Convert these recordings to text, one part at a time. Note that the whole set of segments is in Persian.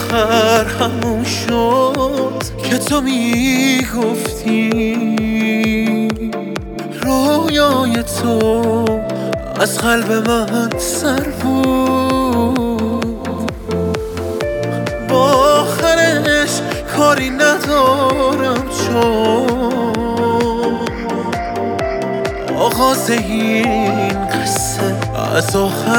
آخر همون شد که تو میگفتی رویای تو از قلب من سر بود. با آخرش کاری ندارم چون آغاز این قصه از آخر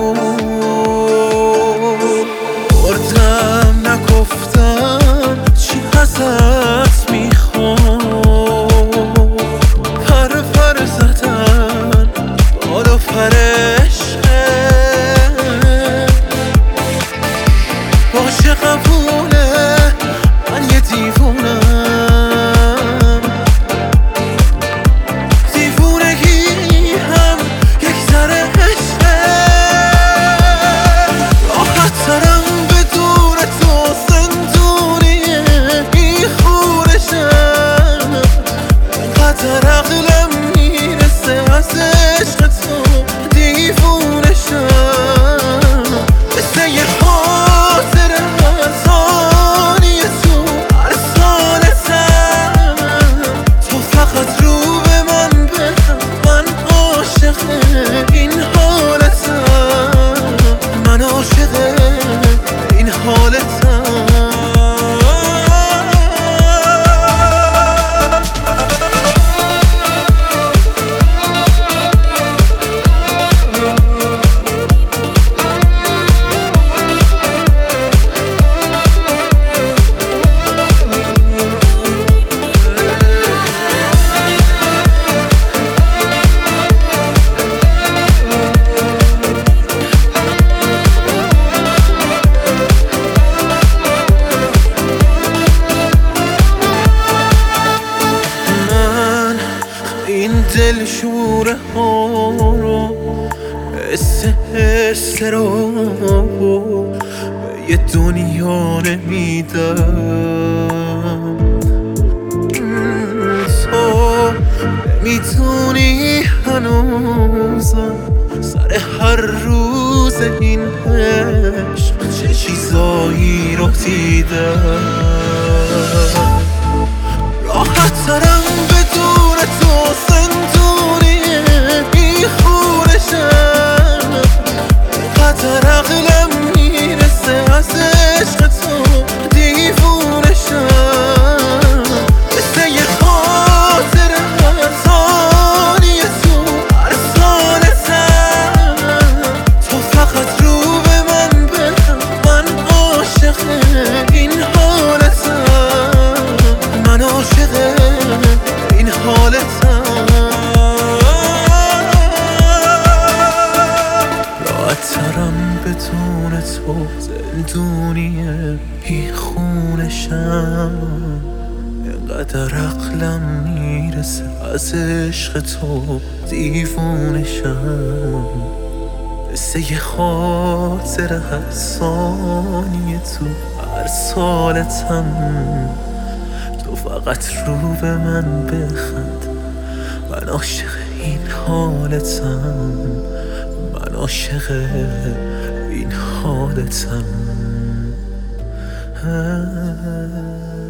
بود. بردم نگفتم چی ازت میخوام، پر پر زدن بال و فرشته باشه قبوله، من یه دیوونم، دیوونگی هم یک ذره عشقه. راحت ترم بدون تو زندونیه این خورشم، انقدر عقلم میرسه از عشق تو دیوونشم. مثل یه خاطر از آنی تو هر سالتم، تو فقط رو به من بخند، من عاشق این حالتم، من عاشق این حالتم. این دلشوره ها رو حس رو به یه دنیا نمیدم. تو نمیدونی هنوزم سر هر روز این عشق چه چیزایی رو دیدم. راحت ترم بدون تو زندونیه این خورشم، انقدر عقلم میرسه از عشق تو دیوونشم. مثل یه خاطر از آنی تو هر سالتم، تو فقط رو به من بخند، من عاشق این حالتم، من عاشق این حالتم. راحت ترم بدون تو زندونیه این خونشم، انقدر عقلم میرسه از عشق تو دیوونشم. مثل یه خاطر هر ثانیه تو هر سالتم، تو فقط رو به من بخند، من عاشق این حالتم، من عاشق این حالتم.